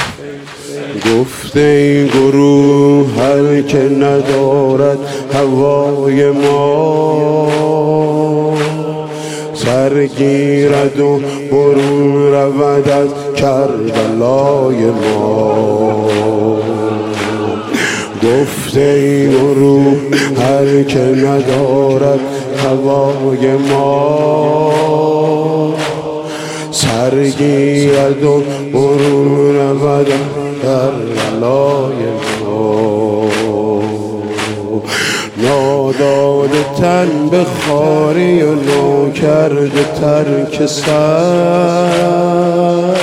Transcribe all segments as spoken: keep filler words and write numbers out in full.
گفته این گروه هر که ندارد هوای ما سرگیرد و برون رود از کربلای ما. گفته این گروه هر که ندارد هوای ما سرگیرد و برون رود در لای ما. ناداده تن به خواری و ناکرده ترک سر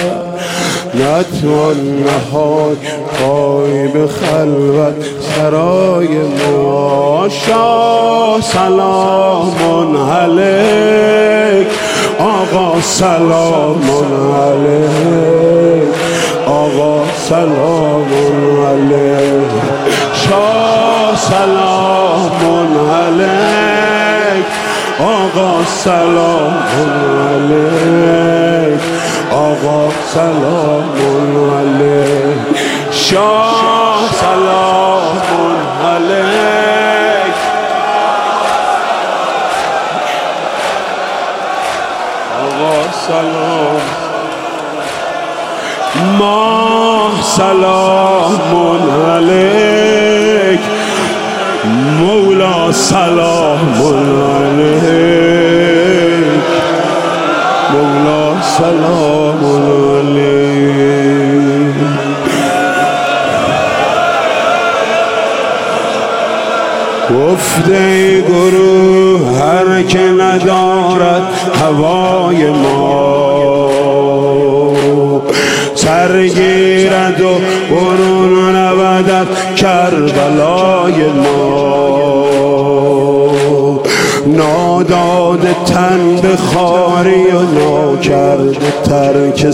نتوان نهاد پای به خلوت سرای ما. شاه سلام علیک آقا سلام علیک آقا سلام علیک شاه سلام علیک آقا سلام علیک آقا سلام علیک شاه سلام علیک آقا سلام ماه سلام علیک مولا سلام علیک مولا سلام علیک. گفته گروه هر که ندارد هوای ما سرگیرد و برون رود از کربلای ما. ناداده تن به خواری و ناکرده ترک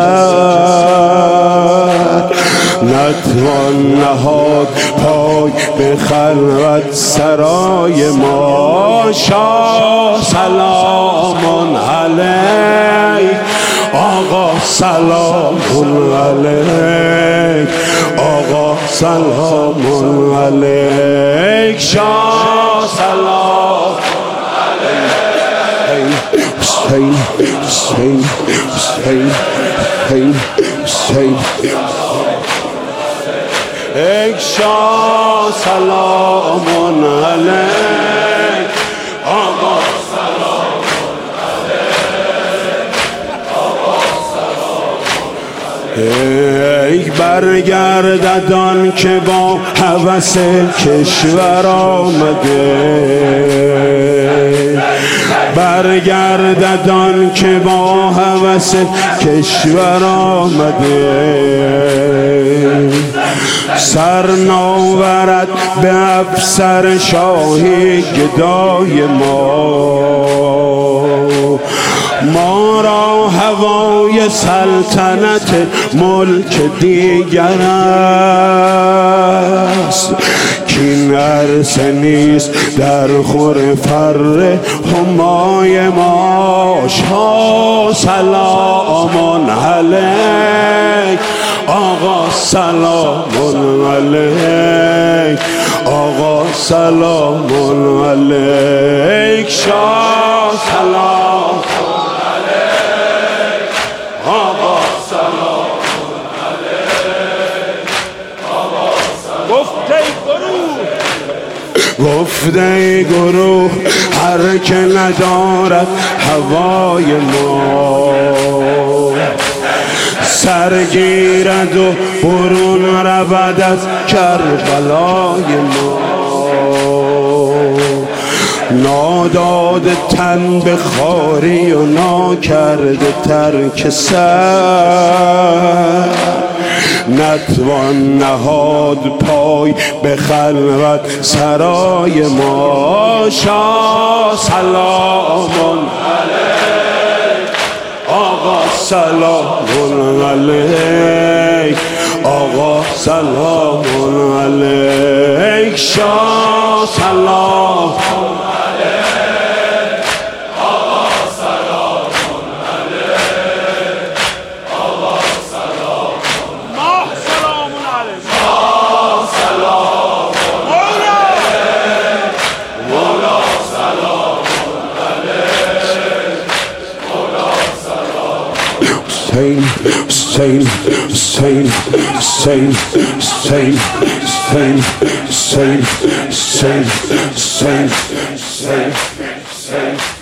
سر نتوان نهاد پای به خلوت سرای ما. شاه سلام علیک آقا سلام علیک آقا سلام علیک شاه سلام علیک. حسین حسین حسین حسین حسین ای شاه سلام علیک آقا سلام علیک آقا سلام علیک. برگرددان که با هوس کشور آمده برگرددان که با هوس کشور آمده سر ناورد به افسر شاهی گدای ما. ما را هوای سلطنت ملک دیگر است کین عرصه نیست در خور فر همای ما. شاه سلام علیک آقا سلام علیک آقا سلام علیک شاه سلام علیک آقا سلام علیک آقا سلام. گفته گروه گفته گروه هر که ندارد هوای ما سرگیرد و برون رود از کربلای ما. ناداده تن به خواری و ناکرده ترک سر نتوان نهاد پای به خلوت سرای ما. شاه سلام علیک آقا سلام علیک آقا سلام علیک شاه سلام علیک آقا سلام علیک آقا سلام. ماه same, same, same, same, same, same, same, same, same, same.